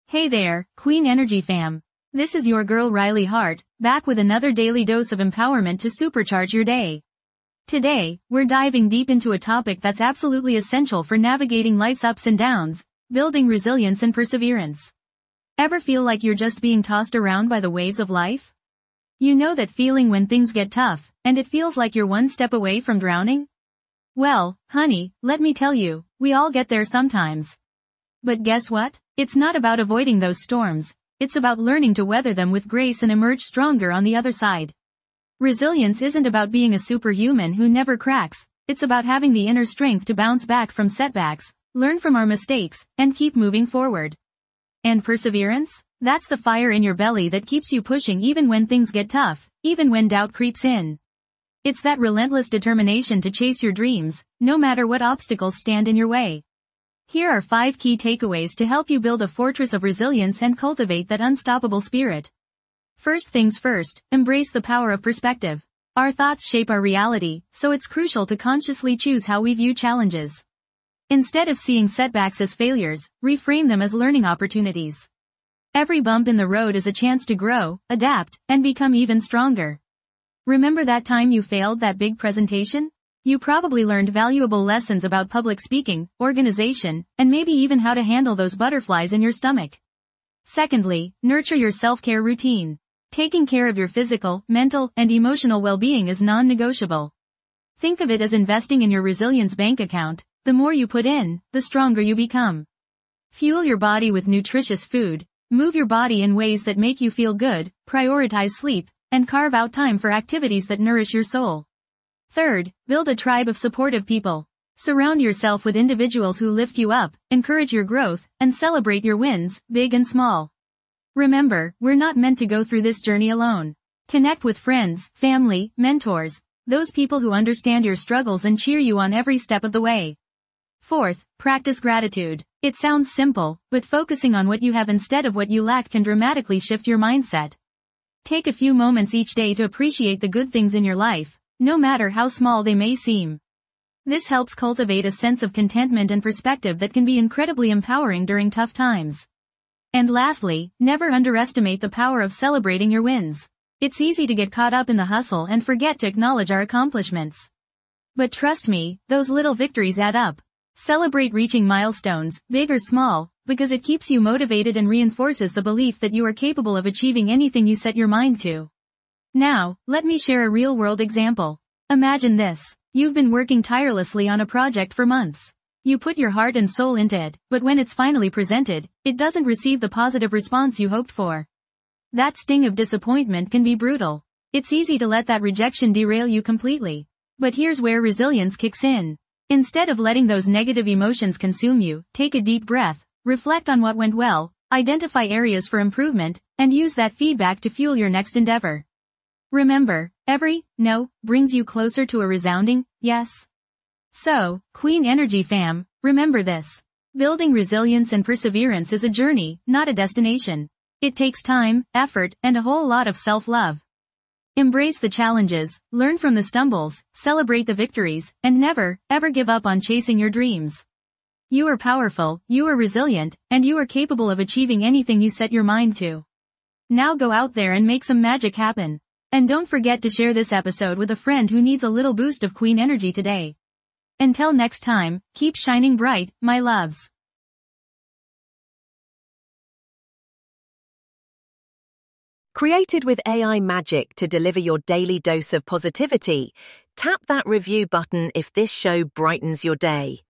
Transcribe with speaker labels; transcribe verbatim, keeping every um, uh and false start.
Speaker 1: Hey there, Queen Energy fam. This is your girl Riley Hart, back with another daily dose of empowerment to supercharge your day. Today, we're diving deep into a topic that's absolutely essential for navigating life's ups and downs, building resilience and perseverance. Ever feel like you're just being tossed around by the waves of life? You know that feeling when things get tough, and it feels like you're one step away from drowning? Well, honey, let me tell you, we all get there sometimes. But guess what? It's not about avoiding those storms, it's about learning to weather them with grace and emerge stronger on the other side. Resilience isn't about being a superhuman who never cracks, it's about having the inner strength to bounce back from setbacks, learn from our mistakes, and keep moving forward. And perseverance? That's the fire in your belly that keeps you pushing even when things get tough, even when doubt creeps in. It's that relentless determination to chase your dreams, no matter what obstacles stand in your way. Here are five key takeaways to help you build a fortress of resilience and cultivate that unstoppable spirit. First things first, embrace the power of perspective. Our thoughts shape our reality, so it's crucial to consciously choose how we view challenges. Instead of seeing setbacks as failures, reframe them as learning opportunities. Every bump in the road is a chance to grow, adapt, and become even stronger. Remember that time you failed that big presentation? You probably learned valuable lessons about public speaking, organization, and maybe even how to handle those butterflies in your stomach. Secondly, nurture your self-care routine. Taking care of your physical, mental, and emotional well-being is non-negotiable. Think of it as investing in your resilience bank account. The more you put in, the stronger you become. Fuel your body with nutritious food, move your body in ways that make you feel good, prioritize sleep, and carve out time for activities that nourish your soul. Third, build a tribe of supportive people. Surround yourself with individuals who lift you up, encourage your growth, and celebrate your wins, big and small. Remember, we're not meant to go through this journey alone. Connect with friends, family, mentors, those people who understand your struggles and cheer you on every step of the way. Fourth, practice gratitude. It sounds simple, but focusing on what you have instead of what you lack can dramatically shift your mindset. Take a few moments each day to appreciate the good things in your life, no matter how small they may seem. This helps cultivate a sense of contentment and perspective that can be incredibly empowering during tough times. And lastly, never underestimate the power of celebrating your wins. It's easy to get caught up in the hustle and forget to acknowledge our accomplishments. But trust me, those little victories add up. Celebrate reaching milestones, big or small, because it keeps you motivated and reinforces the belief that you are capable of achieving anything you set your mind to. Now, let me share a real-world example. Imagine this. You've been working tirelessly on a project for months. You put your heart and soul into it, but when it's finally presented, it doesn't receive the positive response you hoped for. That sting of disappointment can be brutal. It's easy to let that rejection derail you completely. But here's where resilience kicks in. Instead of letting those negative emotions consume you, take a deep breath, reflect on what went well, identify areas for improvement, and use that feedback to fuel your next endeavor. Remember, every no brings you closer to a resounding yes. So, Queen Energy fam, remember this. Building resilience and perseverance is a journey, not a destination. It takes time, effort, and a whole lot of self-love. Embrace the challenges, learn from the stumbles, celebrate the victories, and never, ever give up on chasing your dreams. You are powerful, you are resilient, and you are capable of achieving anything you set your mind to. Now go out there and make some magic happen. And don't forget to share this episode with a friend who needs a little boost of Queen Energy today. Until next time, keep shining bright, my loves.
Speaker 2: Created with A I magic to deliver your daily dose of positivity, tap that review button if this show brightens your day.